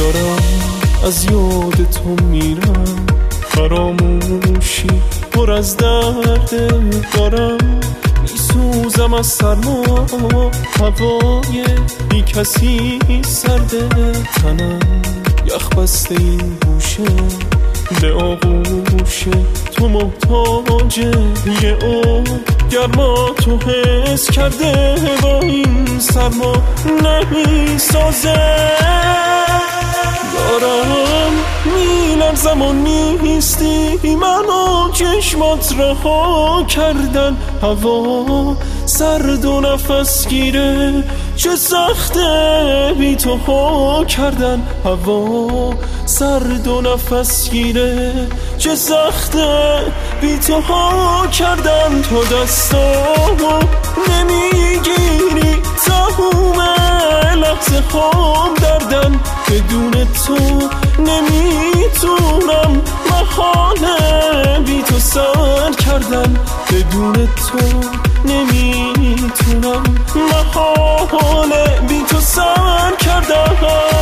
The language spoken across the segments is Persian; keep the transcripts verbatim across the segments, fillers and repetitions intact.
دارم از یاد تو میرم، فراموشی پر از درد دارم، میسوزم از سرما، هوای بی کسی سرده تنم، یخ بسته این گوشه به آغوش تو محتاجه، یه او گرما تو حس کرده با این سرما نمیسازه. دارم میلرزم و نیستی، منو چشمات رها کردن، هوا سرد و نفس گیره، چه سخته بی تو ها کردن، هوا سرد و نفس گیره، چه سخته بی تو ها کردن. تو دستامو نمیگیری، تموم لحظه هام دردن، بدون تو نمیتونم محاله بی تو سر کردن، بدون تو نمیتونم محاله بی تو سر کردن.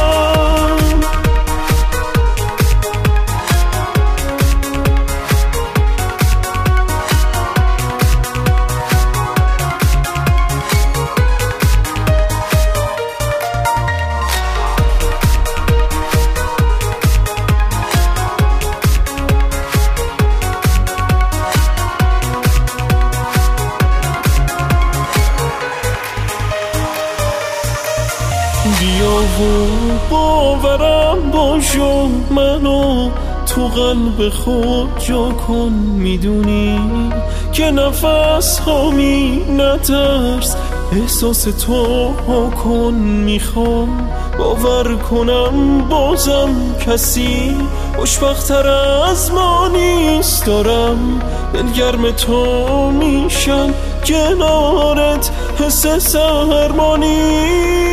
بیا و باورم باشو، منو تو قلب خود جا کن، میدونی که نفس هامی نترس، احساس تو ها کن، میخوام باور کنم بازم کسی خوشبخت‌تر از ما نیست، دارم دلگرم تو میشم کنارت، حس سرمانی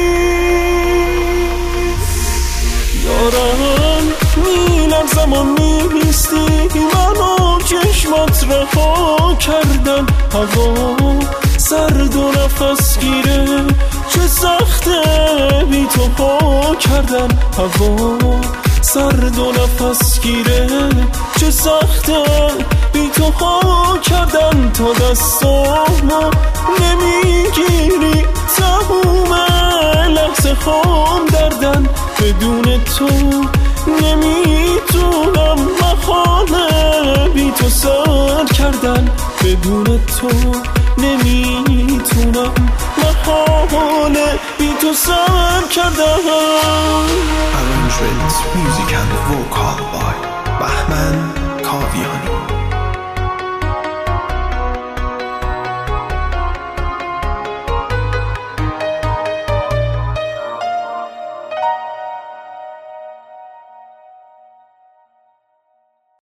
دارم میلرزم و نیستی، منو چشمات رها کردن، هوا سرد و نفس گیره، چه سخته بی تو ها کردن، هوا سرد و نفس گیره، چه سخته بی تو ها کردن. تا دستامو نمیگیری، تموم لحظه هام دردن، بدون تو نمیتونم محاله بی تو سر کردن، بدون تو نمیتونم محاله بی تو سر کردن. Arrangement, music and vocal by Bahman Kaviani.